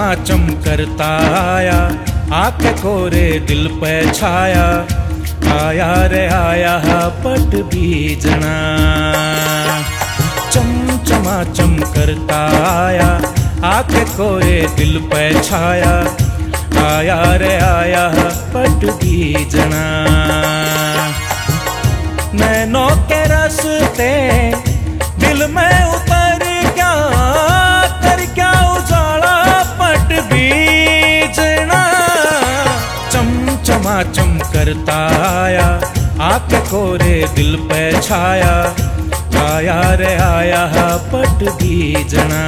चमाचम करता आया, आके कोरे दिल पे छाया, आया रे आया पट बीजना। चम चमाचम करता आया, आके कोरे दिल पे छाया, आया रे आया पट बीजना। नैनों के रस्ते दिल में उतर क्या, कर क्या उजाला पट बीजना। चम चमाचम करता आया, आके कोरे दिल पे छाया, आया रे आया पट बीजना।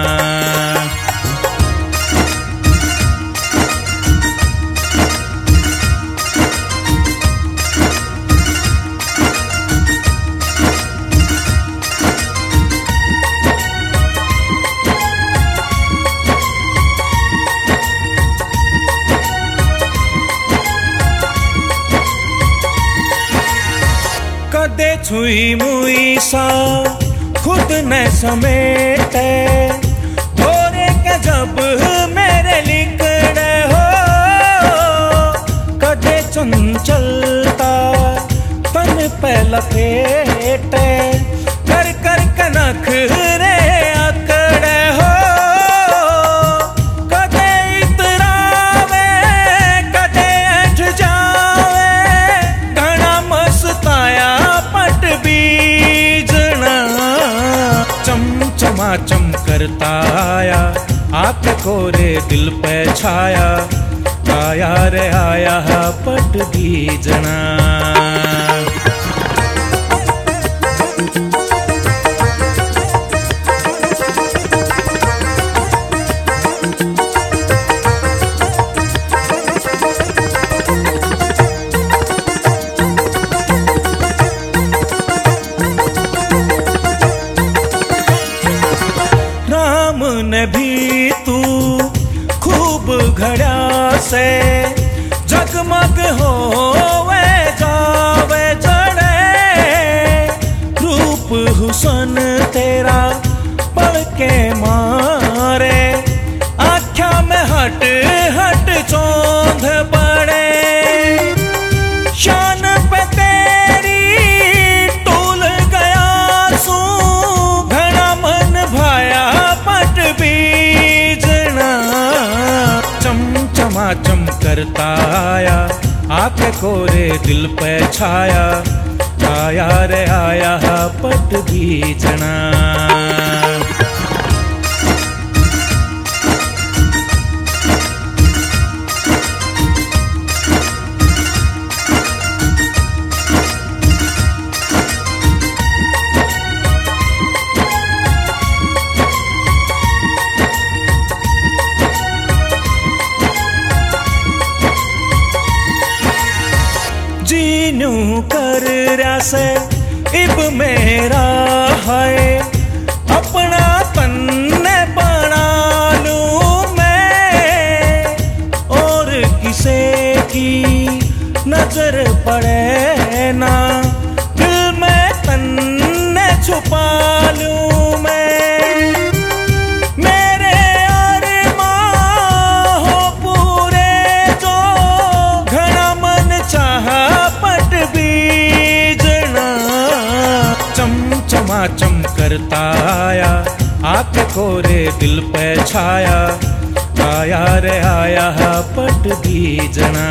कदे छुई मुई सा खुद ने समेटे, भोरे के जब मेरे लिखड़े हो। कदे चंचलता तन पे लपेटे, कर कर कनख रे अकड़े हो। कदे इतरावे कदे अठ जावे, घना मस्ताया पट बीजना। चम चमाचम करता आया, आके कोरे दिल पे छाया, आया रे आया पट बीजना। ने भी तू खूब घड़ा से जगमग होवे जावे जड़े। रूप हुसन तेरा पढ़ के मारे, आँखा में हट हट चौंध पड़े। शान पे तेरी टूल गया सू, घना मन भाया पट बीजना। चम चमाचम करता आया, आके कोरे दिल पे छाया, आया रे आया पट बीजना। जीनू कर रसे इब मेरा है, अपना तन्ने बना लूं मैं। और किसे की नजर पड़े ना, दिल में तन्ने छुपा लूं मैं। मेरे अरमां हो पूरे जो, घना मन चाहा पट बीजना। चम चमाचम करता आया, आके कोरे दिल पे छाया, आया रे आया पट बीजना।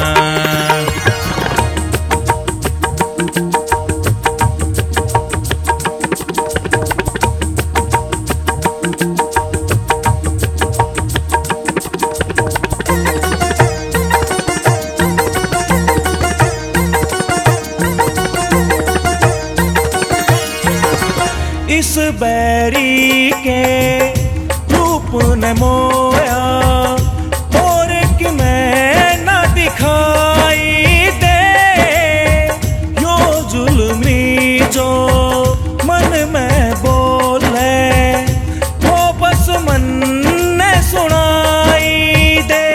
इस बैरी के रूप ने मोया, और कि मैं न दिखाई दे। यो जुल्मी जो मन में बोले, वो बस मन ने सुनाई दे।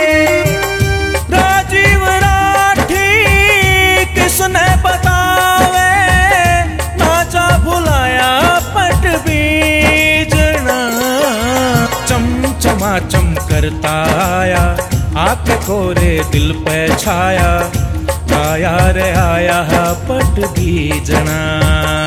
राजीव राठी किसने बतावे, नाचा भुलाया पट बीजना। चम चमाचम कर करता आया, आके कोरे दिल पे छाया, आया रे आया पट दी जना।